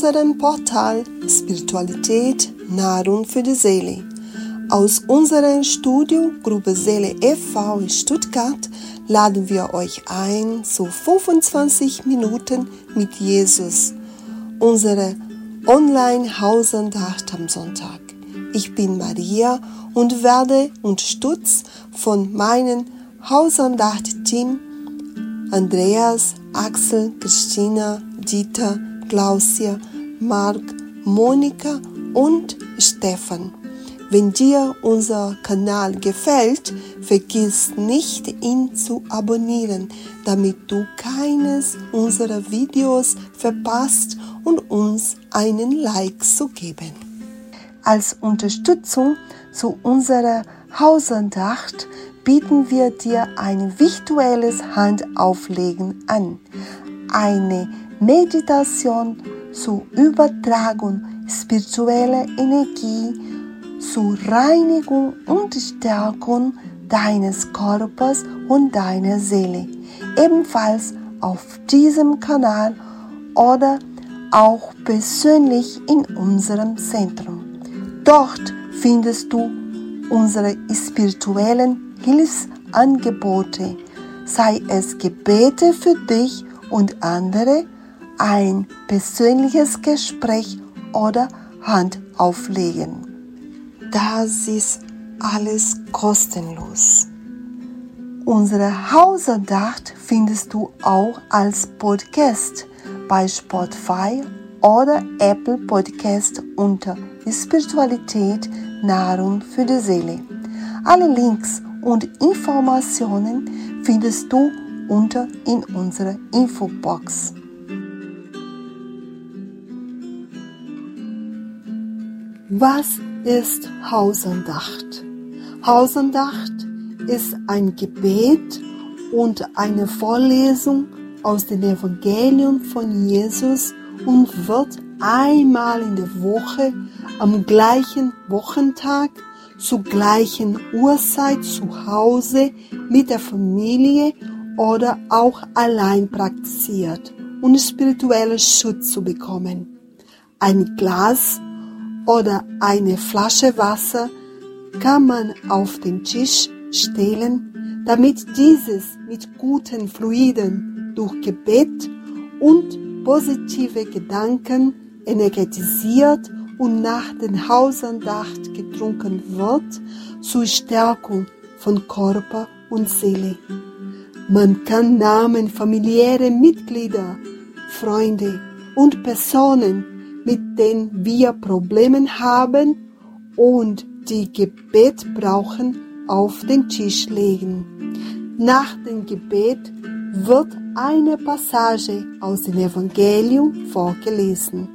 unserem Portal Spiritualität, Nahrung für die Seele. Aus unserer Studio Gruppe Seele e.V. in Stuttgart laden wir euch ein zu 25 Minuten mit Jesus, unsere Online-Hausandacht am Sonntag. Ich bin Maria und werde unterstützt von meinem Hausandacht-Team Andreas, Axel, Christina, Dieter, Klausia, Marc, Monika und Stefan. Wenn dir unser Kanal gefällt, vergiss nicht, ihn zu abonnieren, damit du keines unserer Videos verpasst und uns einen Like zu geben. Als Unterstützung zu unserer Hausandacht bieten wir dir ein virtuelles Handauflegen an. Eine Meditation zur Übertragung spiritueller Energie, zur Reinigung und Stärkung deines Körpers und deiner Seele. Ebenfalls auf diesem Kanal oder auch persönlich in unserem Zentrum. Dort findest du unsere spirituellen Hilfsangebote, sei es Gebete für dich und andere, ein persönliches Gespräch oder Handauflegen. Das ist alles kostenlos. Unsere Hausandacht findest du auch als Podcast bei Spotify oder Apple Podcast unter Spiritualität, Nahrung für die Seele. Alle Links und Informationen findest du unter in unserer Infobox. Was ist Hausandacht? Hausandacht ist ein Gebet und eine Vorlesung aus dem Evangelium von Jesus und wird einmal in der Woche am gleichen Wochentag zur gleichen Uhrzeit zu Hause mit der Familie oder auch allein praktiziert, um spirituellen Schutz zu bekommen. Ein Glas oder eine Flasche Wasser kann man auf den Tisch stellen, damit dieses mit guten Fluiden durch Gebet und positive Gedanken energetisiert und nach der Hausandacht getrunken wird, zur Stärkung von Körper und Seele. Man kann Namen familiärer Mitglieder, Freunde und Personen, mit denen wir Probleme haben und die Gebet brauchen, auf den Tisch legen. Nach dem Gebet wird eine Passage aus dem Evangelium vorgelesen.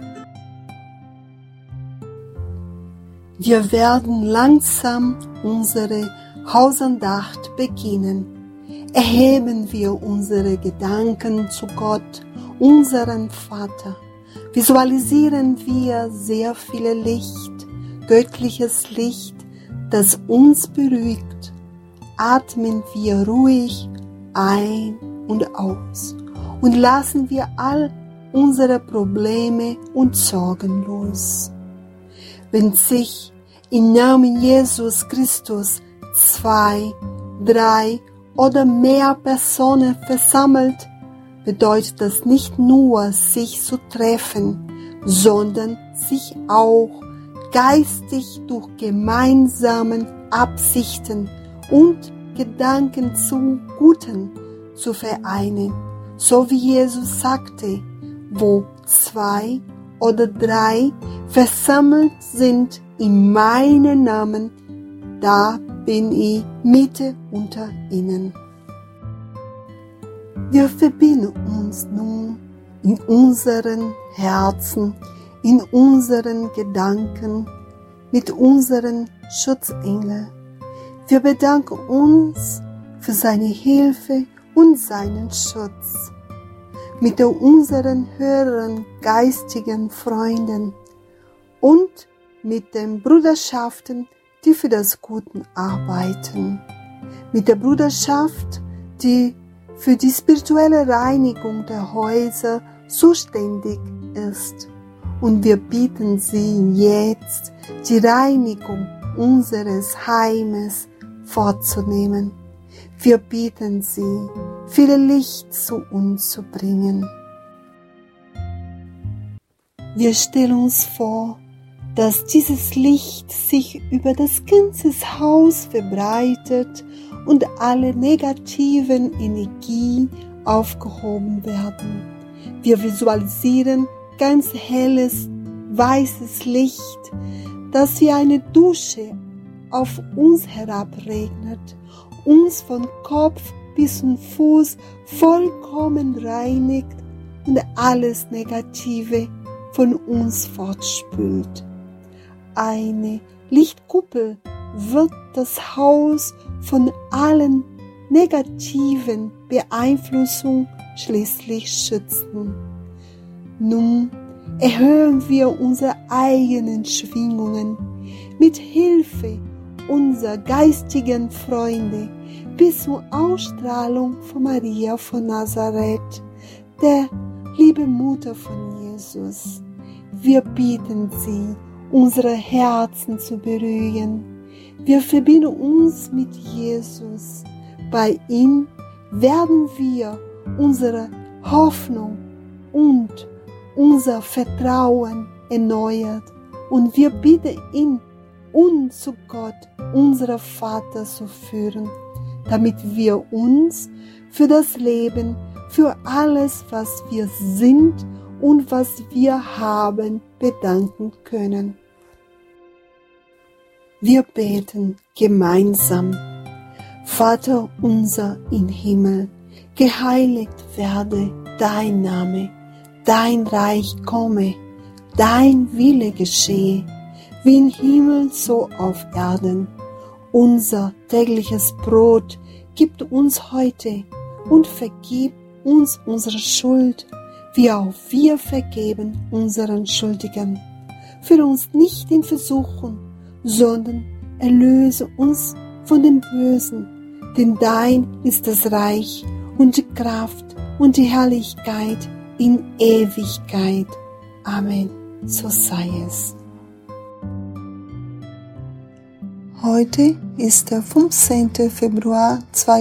Wir werden langsam unsere Hausandacht beginnen. Erheben wir unsere Gedanken zu Gott, unserem Vater. Visualisieren wir sehr viel Licht, göttliches Licht, das uns beruhigt. Atmen wir ruhig ein und aus und lassen wir all unsere Probleme und Sorgen los. Wenn sich im Namen Jesus Christus 2, 3 oder mehr Personen versammelt, bedeutet das nicht nur, sich zu treffen, sondern sich auch geistig durch gemeinsame Absichten und Gedanken zum Guten zu vereinen. So wie Jesus sagte, wo 2 oder 3 versammelt sind in meinem Namen, da bin ich Mitte unter ihnen. Wir verbinden uns nun in unseren Herzen, in unseren Gedanken mit unseren Schutzengeln. Wir bedanken uns für seine Hilfe und seinen Schutz. Mit unseren höheren geistigen Freunden und mit den Bruderschaften, die für das Gute arbeiten. Mit der Bruderschaft, die für die spirituelle Reinigung der Häuser zuständig ist. und wir bitten Sie jetzt, die Reinigung unseres Heimes vorzunehmen. Wir bitten Sie, viel Licht zu uns zu bringen. Wir stellen uns vor, dass dieses Licht sich über das ganze Haus verbreitet und alle negativen Energien aufgehoben werden. Wir visualisieren ganz helles, weißes Licht, das wie eine Dusche auf uns herabregnet, uns von Kopf bis zum Fuß vollkommen reinigt und alles Negative von uns fortspült. Eine Lichtkuppel wird das Haus von allen negativen Beeinflussungen schließlich schützen. Nun erhöhen wir unsere eigenen Schwingungen mit Hilfe unserer geistigen Freunde bis zur Ausstrahlung von Maria von Nazareth, der liebe Mutter von Jesus. Wir bitten Sie, unsere Herzen zu beruhigen. Wir verbinden uns mit Jesus. Bei ihm werden wir unsere Hoffnung und unser Vertrauen erneuert und wir bitten ihn, uns zu Gott, unserem Vater, zu führen, damit wir uns für das Leben, für alles, was wir sind und was wir haben, bedanken können. Wir beten gemeinsam. Vater unser im Himmel, geheiligt werde dein Name, dein Reich komme, dein Wille geschehe, wie im Himmel so auf Erden. Unser tägliches Brot gib uns heute und vergib uns unsere Schuld, wie auch wir vergeben unseren Schuldigen. Führe uns nicht in Versuchung, sondern erlöse uns von dem Bösen. Denn dein ist das Reich und die Kraft und die Herrlichkeit in Ewigkeit. Amen. So sei es. Heute ist der 15. Februar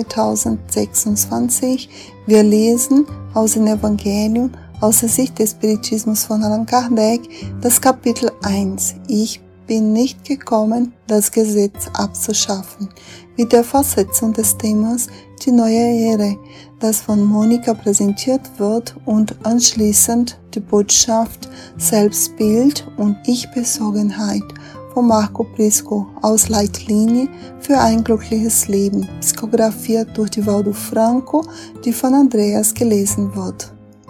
2026. Wir lesen aus dem Evangelium aus der Sicht des Spiritismus von Allan Kardec das Kapitel 1. Ich bin nicht gekommen, das Gesetz abzuschaffen, mit der Fortsetzung des Themas die neue Ehre, das von Monika präsentiert wird und anschließend die Botschaft Selbstbild und Ich-Bezogenheit von Marco Prisco aus Leitlinie für ein glückliches Leben, psichografiert durch die Valdo Franco, die von Andreas gelesen wird.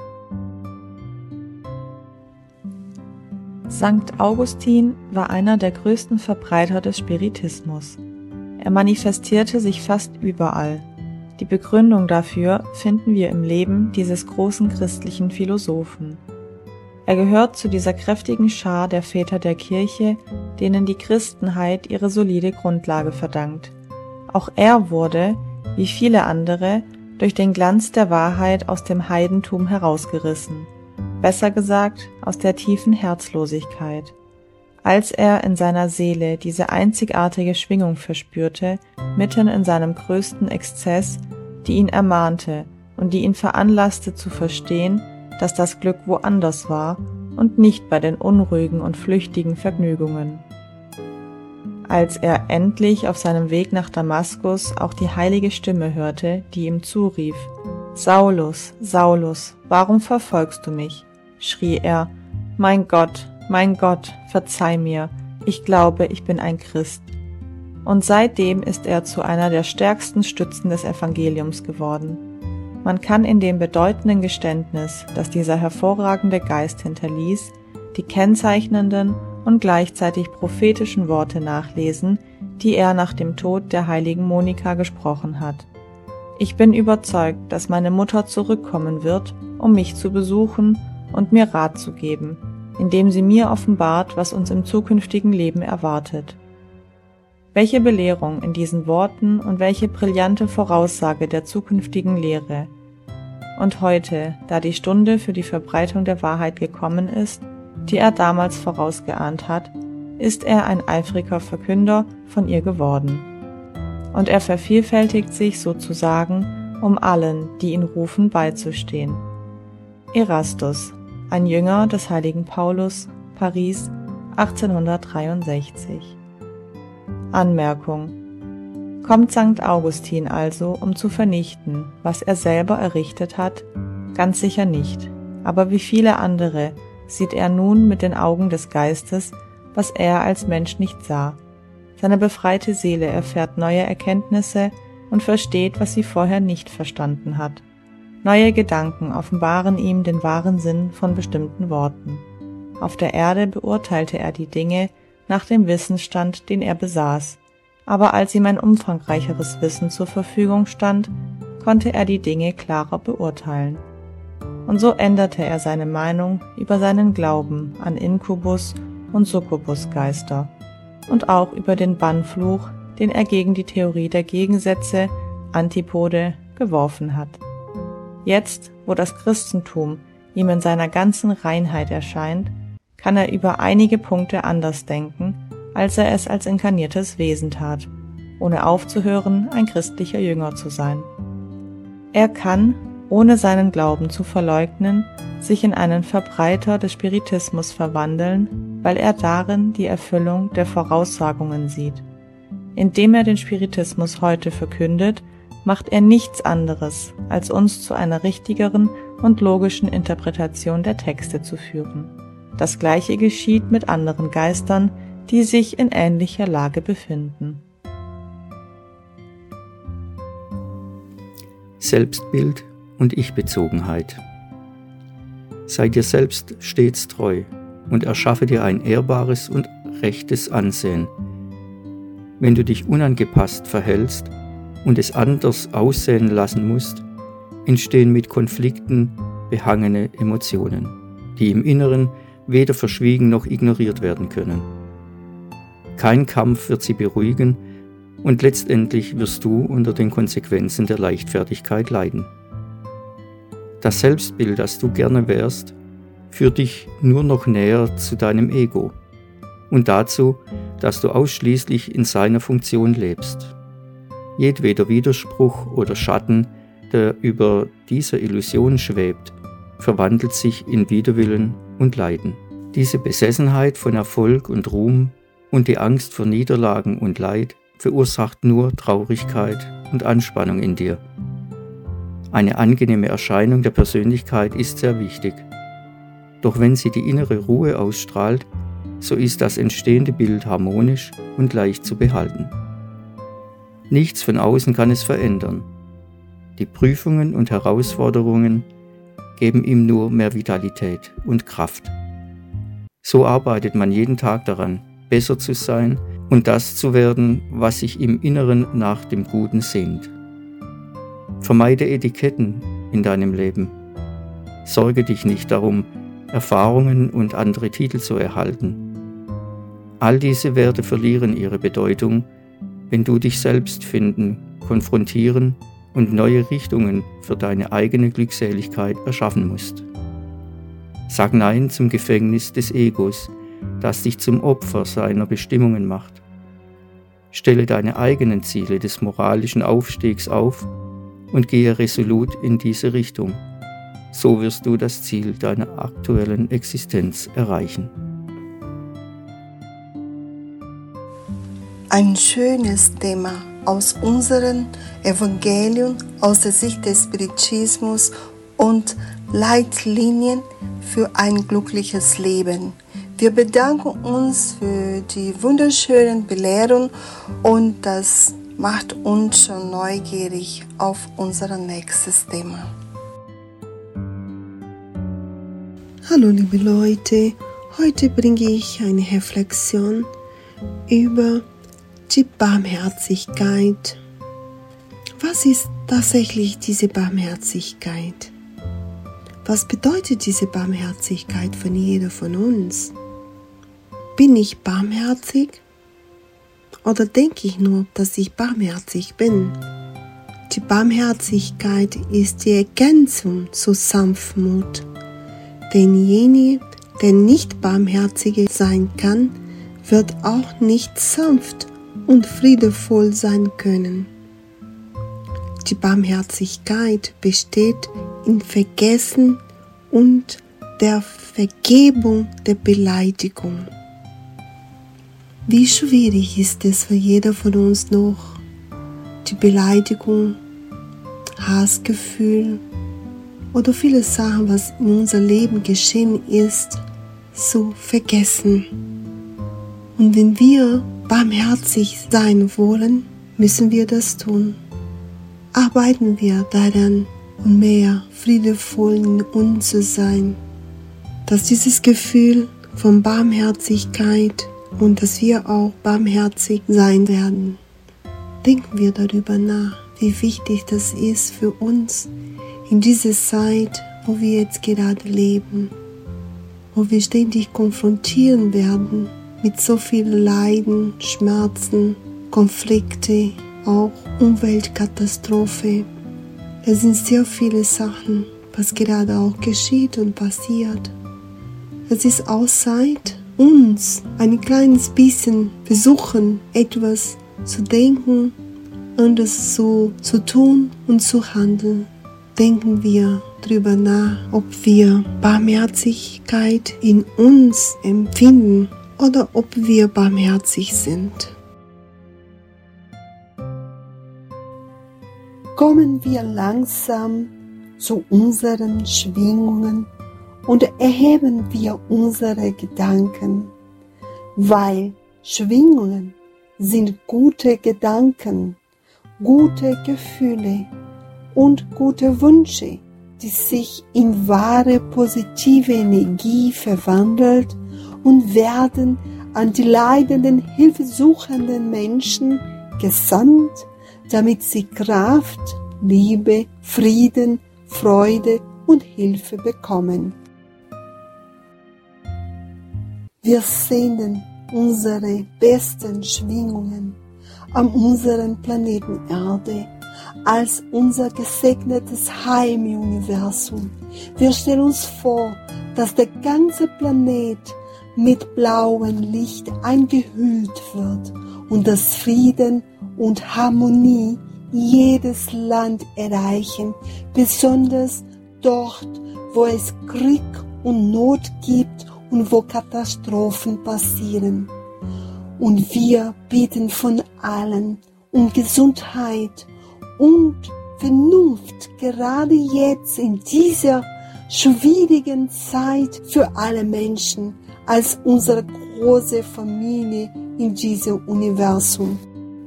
Sankt Augustin war einer der größten Verbreiter des Spiritismus. Er manifestierte sich fast überall. Die Begründung dafür finden wir im Leben dieses großen christlichen Philosophen. Er gehört zu dieser kräftigen Schar der Väter der Kirche, denen die Christenheit ihre solide Grundlage verdankt. Auch er wurde, wie viele andere, durch den Glanz der Wahrheit aus dem Heidentum herausgerissen. Besser gesagt, aus der tiefen Herzlosigkeit. Als er in seiner Seele diese einzigartige Schwingung verspürte, mitten in seinem größten Exzess, die ihn ermahnte und die ihn veranlasste zu verstehen, dass das Glück woanders war und nicht bei den unruhigen und flüchtigen Vergnügungen. Als er endlich auf seinem Weg nach Damaskus auch die heilige Stimme hörte, die ihm zurief: »Saulus, Saulus, warum verfolgst du mich?« schrie er: »Mein Gott, verzeih mir, ich glaube, ich bin ein Christ.« Und seitdem ist er zu einer der stärksten Stützen des Evangeliums geworden. Man kann in dem bedeutenden Geständnis, das dieser hervorragende Geist hinterließ, die kennzeichnenden und gleichzeitig prophetischen Worte nachlesen, die er nach dem Tod der heiligen Monika gesprochen hat. Ich bin überzeugt, dass meine Mutter zurückkommen wird, um mich zu besuchen und mir Rat zu geben, indem sie mir offenbart, was uns im zukünftigen Leben erwartet. Welche Belehrung in diesen Worten und welche brillante Voraussage der zukünftigen Lehre. Und heute, da die Stunde für die Verbreitung der Wahrheit gekommen ist, die er damals vorausgeahnt hat, ist er ein eifriger Verkünder von ihr geworden. Und er vervielfältigt sich sozusagen, um allen, die ihn rufen, beizustehen. Erastus, ein Jünger des heiligen Paulus, Paris, 1863. Anmerkung: Kommt St. Augustin also, um zu vernichten, was er selber errichtet hat? Ganz sicher nicht. Aber wie viele andere sieht er nun mit den Augen des Geistes, was er als Mensch nicht sah. Seine befreite Seele erfährt neue Erkenntnisse und versteht, was sie vorher nicht verstanden hat. Neue Gedanken offenbaren ihm den wahren Sinn von bestimmten Worten. Auf der Erde beurteilte er die Dinge nach dem Wissensstand, den er besaß, aber als ihm ein umfangreicheres Wissen zur Verfügung stand, konnte er die Dinge klarer beurteilen. Und so änderte er seine Meinung über seinen Glauben an Inkubus- und Succubusgeister und auch über den Bannfluch, den er gegen die Theorie der Gegensätze, Antipode, geworfen hat. Jetzt, wo das Christentum ihm in seiner ganzen Reinheit erscheint, kann er über einige Punkte anders denken, als er es als inkarniertes Wesen tat, ohne aufzuhören, ein christlicher Jünger zu sein. Er kann, ohne seinen Glauben zu verleugnen, sich in einen Verbreiter des Spiritismus verwandeln, weil er darin die Erfüllung der Voraussagungen sieht. Indem er den Spiritismus heute verkündet, macht er nichts anderes, als uns zu einer richtigeren und logischen Interpretation der Texte zu führen. Das Gleiche geschieht mit anderen Geistern, die sich in ähnlicher Lage befinden. Selbstbild und Ich-Bezogenheit. Sei dir selbst stets treu und erschaffe dir ein ehrbares und rechtes Ansehen. Wenn du dich unangepasst verhältst und es anders aussehen lassen musst, entstehen mit Konflikten behangene Emotionen, die im Inneren weder verschwiegen noch ignoriert werden können. Kein Kampf wird sie beruhigen und letztendlich wirst du unter den Konsequenzen der Leichtfertigkeit leiden. Das Selbstbild, das du gerne wärst, führt dich nur noch näher zu deinem Ego und dazu, dass du ausschließlich in seiner Funktion lebst. Jedweder Widerspruch oder Schatten, der über dieser Illusion schwebt, verwandelt sich in Widerwillen und Leiden. Diese Besessenheit von Erfolg und Ruhm und die Angst vor Niederlagen und Leid verursacht nur Traurigkeit und Anspannung in dir. Eine angenehme Erscheinung der Persönlichkeit ist sehr wichtig. Doch wenn sie die innere Ruhe ausstrahlt, so ist das entstehende Bild harmonisch und leicht zu behalten. Nichts von außen kann es verändern. Die Prüfungen und Herausforderungen geben ihm nur mehr Vitalität und Kraft. So arbeitet man jeden Tag daran, besser zu sein und das zu werden, was sich im Inneren nach dem Guten sehnt. Vermeide Etiketten in deinem Leben. Sorge dich nicht darum, Erfahrungen und andere Titel zu erhalten. All diese Werte verlieren ihre Bedeutung, wenn du dich selbst finden, konfrontieren und neue Richtungen für deine eigene Glückseligkeit erschaffen musst. Sag Nein zum Gefängnis des Egos, das dich zum Opfer seiner Bestimmungen macht. Stelle deine eigenen Ziele des moralischen Aufstiegs auf und gehe resolut in diese Richtung. So wirst du das Ziel deiner aktuellen Existenz erreichen. Ein schönes Thema aus unserem Evangelium, aus der Sicht des Spiritismus und Leitlinien für ein glückliches Leben. Wir bedanken uns für die wunderschönen Belehrungen und das macht uns schon neugierig auf unser nächstes Thema. Hallo liebe Leute, heute bringe ich eine Reflexion über die Barmherzigkeit. Was ist tatsächlich diese Barmherzigkeit? Was bedeutet diese Barmherzigkeit von jeder von uns? Bin ich barmherzig? Oder denke ich nur, dass ich barmherzig bin? Die Barmherzigkeit ist die Ergänzung zur Sanftmut, denn jene der nicht barmherzig sein kann, wird auch nicht sanft und friedevoll sein können. Die Barmherzigkeit besteht im Vergessen und der Vergebung der Beleidigung. Wie schwierig ist es für jeder von uns noch, die Beleidigung, Hassgefühl oder viele Sachen, was in unser Leben geschehen ist, zu vergessen. Und wenn wir barmherzig sein wollen, müssen wir das tun. Arbeiten wir daran, um mehr friedevoll in uns zu sein, dass dieses Gefühl von Barmherzigkeit und dass wir auch barmherzig sein werden. Denken wir darüber nach, wie wichtig das ist für uns in dieser Zeit, wo wir jetzt gerade leben, wo wir ständig konfrontieren werden mit so vielen Leiden, Schmerzen, Konflikte, auch Umweltkatastrophe. Es sind sehr viele Sachen, was gerade auch geschieht und passiert. Es ist auch Zeit, uns ein kleines bisschen versuchen, etwas zu denken, anders zu tun und zu handeln. Denken wir darüber nach, ob wir Barmherzigkeit in uns empfinden oder ob wir barmherzig sind. Kommen wir langsam zu unseren Schwingungen und erheben wir unsere Gedanken, weil Schwingungen sind gute Gedanken, gute Gefühle und gute Wünsche, die sich in wahre positive Energie verwandelt und werden an die leidenden, hilfesuchenden Menschen gesandt, damit sie Kraft, Liebe, Frieden, Freude und Hilfe bekommen. Wir senden unsere besten Schwingungen an unseren Planeten Erde als unser gesegnetes Heim im Universum. Wir stellen uns vor, dass der ganze Planet mit blauem Licht eingehüllt wird und dass Frieden und Harmonie jedes Land erreichen, besonders dort, wo es Krieg und Not gibt und wo Katastrophen passieren. Und wir bitten von allen um Gesundheit und Vernunft, gerade jetzt in dieser schwierigen Zeit für alle Menschen, als unsere große Familie in diesem Universum.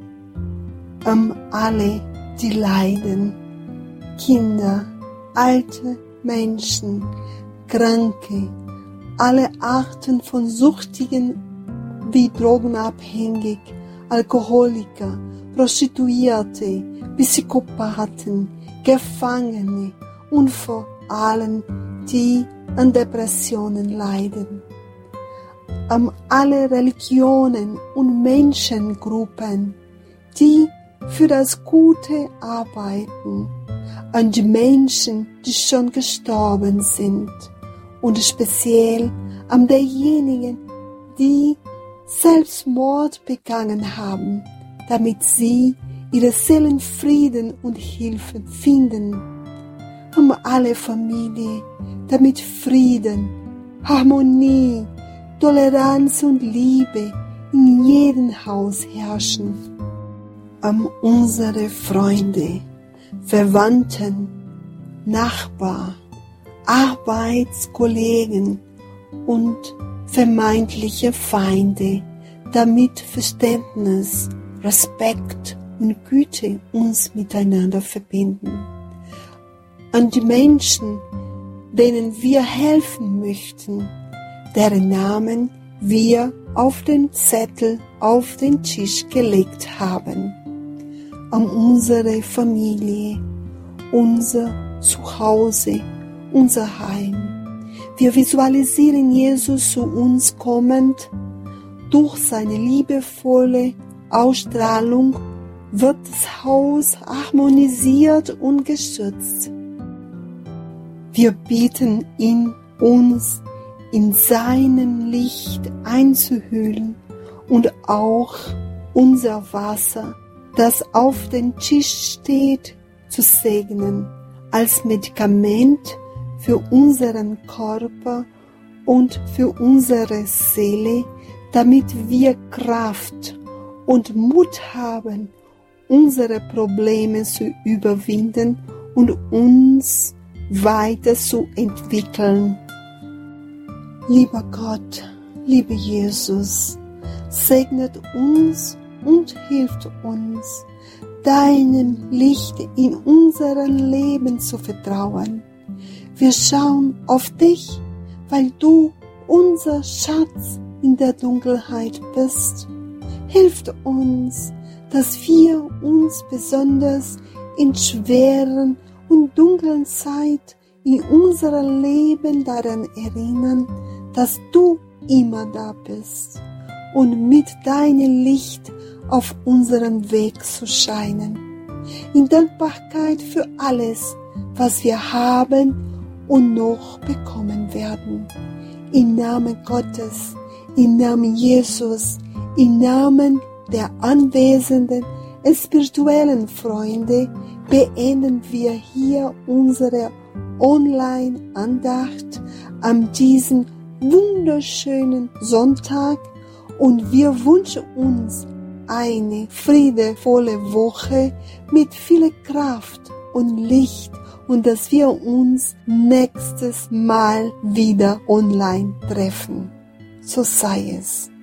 Alle, die leiden, Kinder, alte Menschen, Kranke, alle Arten von Süchtigen wie Drogenabhängig, Alkoholiker, Prostituierte, Psychopathen, Gefangene und vor allem die an Depressionen leiden. Alle Religionen und Menschengruppen, die für das Gute arbeiten, an die Menschen, die schon gestorben sind und speziell an derjenigen, die Selbstmord begangen haben, damit sie ihre Seelenfrieden und Hilfe finden. Alle Familien, damit Frieden, Harmonie, Toleranz und Liebe in jedem Haus herrschen. Unsere Freunde, Verwandten, Nachbarn, Arbeitskollegen und vermeintliche Feinde, damit Verständnis, Respekt und Güte uns miteinander verbinden. An die Menschen, denen wir helfen möchten, deren Namen wir auf den Zettel auf den Tisch gelegt haben. An unsere Familie, unser Zuhause, unser Heim. Wir visualisieren Jesus zu uns kommend. Durch seine liebevolle Ausstrahlung wird das Haus harmonisiert und geschützt. Wir bitten ihn, uns in seinem Licht einzuhüllen und auch unser Wasser, das auf dem Tisch steht, zu segnen, als Medikament für unseren Körper und für unsere Seele, damit wir Kraft und Mut haben, unsere Probleme zu überwinden und uns weiterzuentwickeln. Lieber Gott, lieber Jesus, segnet uns und hilft uns, deinem Licht in unserem Leben zu vertrauen. Wir schauen auf dich, weil du unser Schatz in der Dunkelheit bist. Hilft uns, dass wir uns besonders in schweren und dunklen Zeit in unserem Leben daran erinnern, dass du immer da bist und mit deinem Licht auf unserem Weg zu scheinen. In Dankbarkeit für alles, was wir haben und noch bekommen werden. Im Namen Gottes, im Namen Jesus, im Namen der anwesenden spirituellen Freunde beenden wir hier unsere Online-Andacht an diesem wunderschönen Sonntag und wir wünschen uns eine friedevolle Woche mit viel Kraft und Licht und dass wir uns nächstes Mal wieder online treffen. So sei es.